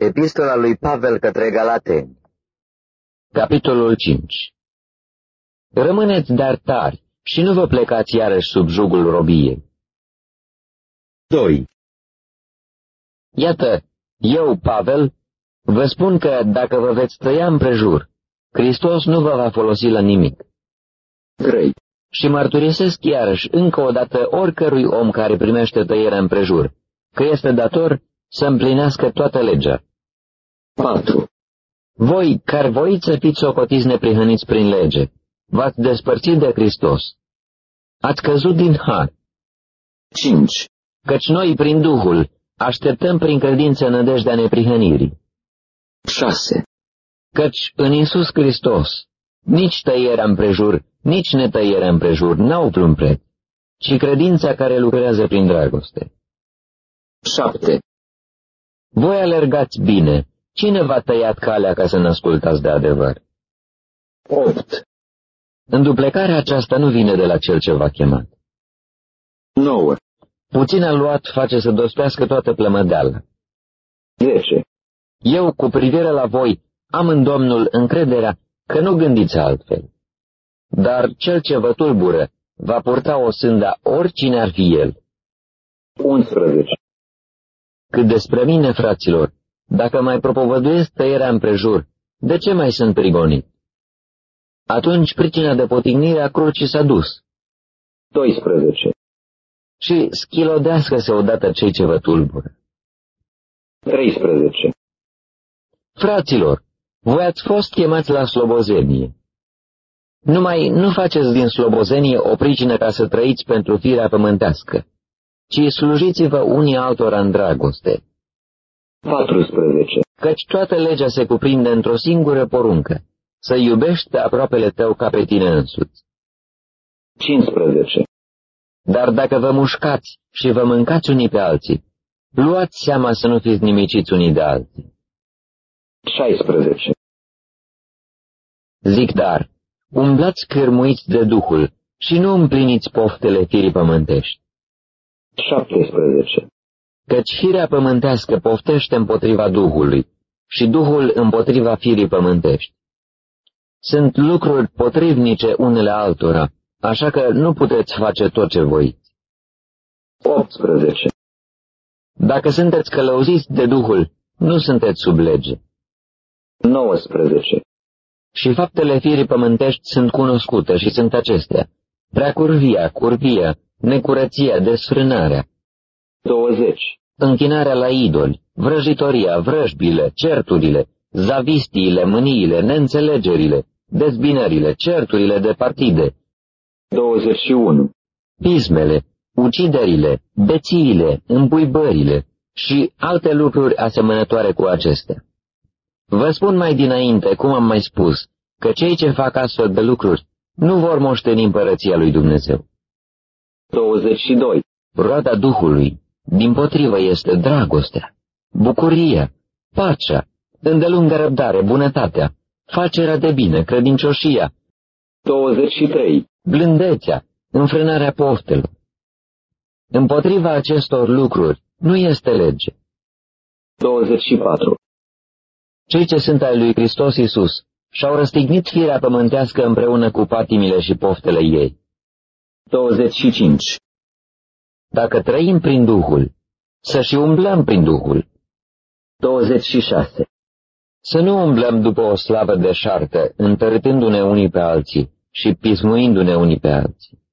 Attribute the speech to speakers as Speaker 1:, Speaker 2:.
Speaker 1: Epistola lui Pavel către Galateni.
Speaker 2: Capitolul 5. Rămâneți dar tari și nu vă plecați iarăși sub jugul robiei.
Speaker 1: 2.
Speaker 2: Iată, eu, Pavel, vă spun că dacă vă veți tăia împrejur, Hristos nu vă va folosi la nimic.
Speaker 1: 3.
Speaker 2: Și mărturisesc iarăși încă o dată oricărui om care primește tăierea împrejur, că este dator să împlinească toată legea.
Speaker 1: 4.
Speaker 2: Voi, care voiți să fiți socotiți neprihăniți prin lege, v-ați despărțit de Hristos. Ați căzut din har.
Speaker 1: 5.
Speaker 2: Căci noi, prin Duhul, așteptăm prin credință nădejdea neprihănirii.
Speaker 1: 6.
Speaker 2: Căci în Iisus Hristos, nici tăierea împrejur, nici netăierea împrejur n-au vreun preț, ci credința care lucrează prin dragoste.
Speaker 1: 7.
Speaker 2: Voi alergați bine. Cine v-a tăiat calea ca să ne ascultați de adevăr?
Speaker 1: 8.
Speaker 2: Înduplecarea aceasta nu vine de la cel ce v-a chemat.
Speaker 1: 9.
Speaker 2: Puțin aluat face să dospească toată plămădeala.
Speaker 1: 10.
Speaker 2: Eu, cu privire la voi, am în Domnul încrederea că nu gândiți altfel. Dar cel ce vă tulbură va purta o sânda oricine ar fi el.
Speaker 1: 11.
Speaker 2: Cât despre mine, fraților, dacă mai propovăduiesc tăierea împrejur, de ce mai sunt prigonit? Atunci pricina de potignire a crucii s-a dus.
Speaker 1: 12.
Speaker 2: Și schilodească-se odată cei ce vă tulbură.
Speaker 1: 13.
Speaker 2: Fraților, voi ați fost chemați la slobozenie. Numai nu faceți din slobozenie o pricină ca să trăiți pentru firea pământească, ci slujiți-vă unii altora în dragoste.
Speaker 1: 14.
Speaker 2: Căci toată legea se cuprinde într-o singură poruncă, să iubești pe aproapele tău ca pe tine însuți.
Speaker 1: 15.
Speaker 2: Dar dacă vă mușcați și vă mâncați unii pe alții, luați seama să nu fiți nimiciți unii de alții.
Speaker 1: 16.
Speaker 2: Zic dar, umblați cârmuiți de Duhul și nu împliniți poftele firii pământești.
Speaker 1: 17.
Speaker 2: Căci firea pământească poftește împotriva Duhului și Duhul împotriva firii pământești. Sunt lucruri potrivnice unele altora, așa că nu puteți face tot ce voiți.
Speaker 1: 18.
Speaker 2: Dacă sunteți călăuziți de Duhul, nu sunteți sub lege.
Speaker 1: 19.
Speaker 2: Și faptele firii pământești sunt cunoscute și sunt acestea: preacurvia, curvia, necurăția, desfrânarea.
Speaker 1: 20.
Speaker 2: Închinarea la idoli, vrăjitoria, vrăjbile, certurile, zavistiile, mâniile, neînțelegerile, dezbinările, certurile de partide.
Speaker 1: 21.
Speaker 2: Pismele, uciderile, bețiile, îmbuibările și alte lucruri asemănătoare cu acestea. Vă spun mai dinainte, cum am mai spus, că cei ce fac astfel de lucruri nu vor moșteni împărăția lui Dumnezeu.
Speaker 1: 22.
Speaker 2: Roada Duhului, dimpotrivă, este dragostea, bucuria, pacea, îndelungă răbdare, bunătatea, facerea de bine, credincioșia,
Speaker 1: 23.
Speaker 2: blândețea, înfrânarea poftelor. Împotriva acestor lucruri nu este lege.
Speaker 1: 24.
Speaker 2: Cei ce sunt ai lui Hristos Iisus și-au răstignit firea pământească împreună cu patimile și poftele ei.
Speaker 1: 25.
Speaker 2: Dacă trăim prin Duhul, să și umblăm prin Duhul.
Speaker 1: 26.
Speaker 2: Să nu umblăm după o slavă deșartă, întărâtându-ne unii pe alții și pismuindu-ne unii pe alții.